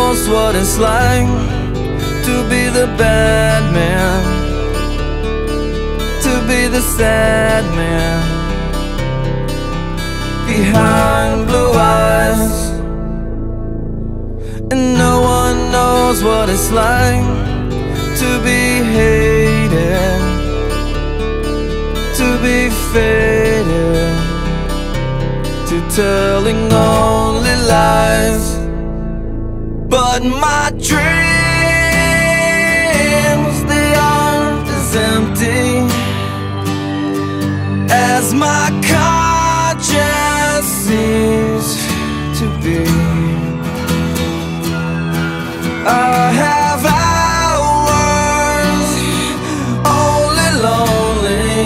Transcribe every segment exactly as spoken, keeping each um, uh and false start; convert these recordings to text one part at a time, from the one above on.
knows what it's like to be the bad man, to be the sad man behind blue eyes. And no one knows what it's like to be hated, to be faded, to telling only lies. But my dreams, they aren't as empty as my conscience seems to be. I have hours only lonely.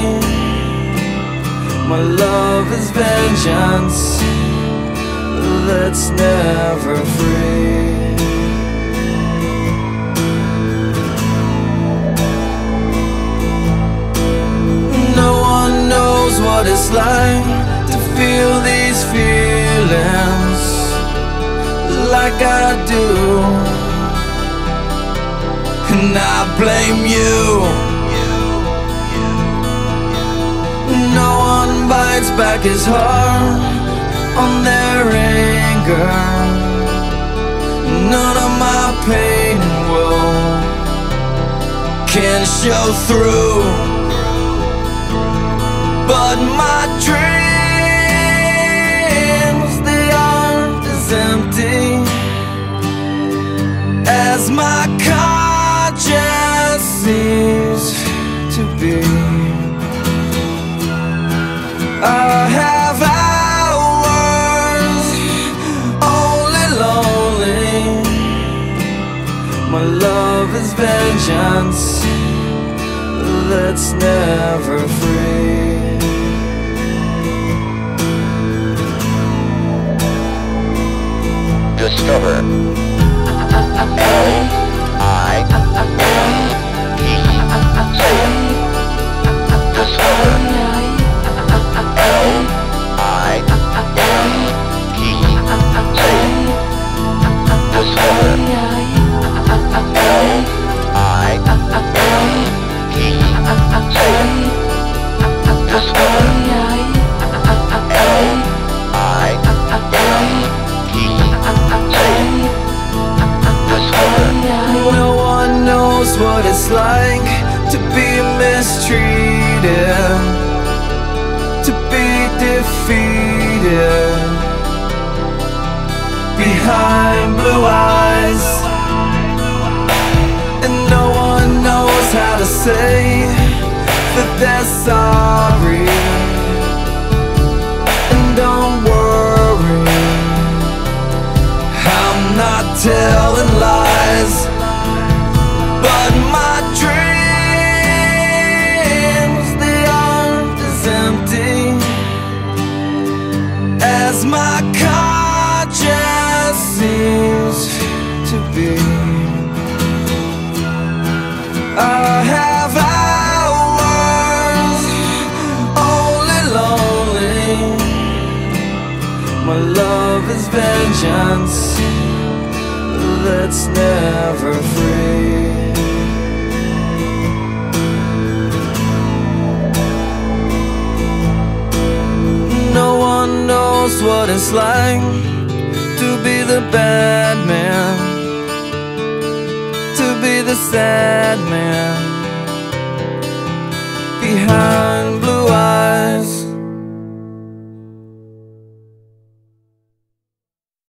My love is vengeance that's never free. No one knows what it's like to feel these feelings like I do, and I blame you. No one bites back his heart on their anger. None of my pain and woe can show through. But my dreams, they aren't as empty as my conscience seems to be. I have hours only lonely. My love is vengeance that's never free. Discover L I M E T. Discover L I M E T. Discover L I M E T. Discover L I No one knows what it's like to be mistreated, to be defeated behind blue eyes. And no one knows how to say that they're sorry. And don't worry, I'm not telling lies. But my dreams, they aren't as empty as my conscience seems to be. I have hours only lonely. My love is vengeance that's never free. No one knows what it's like to be the bad man, to be the sad man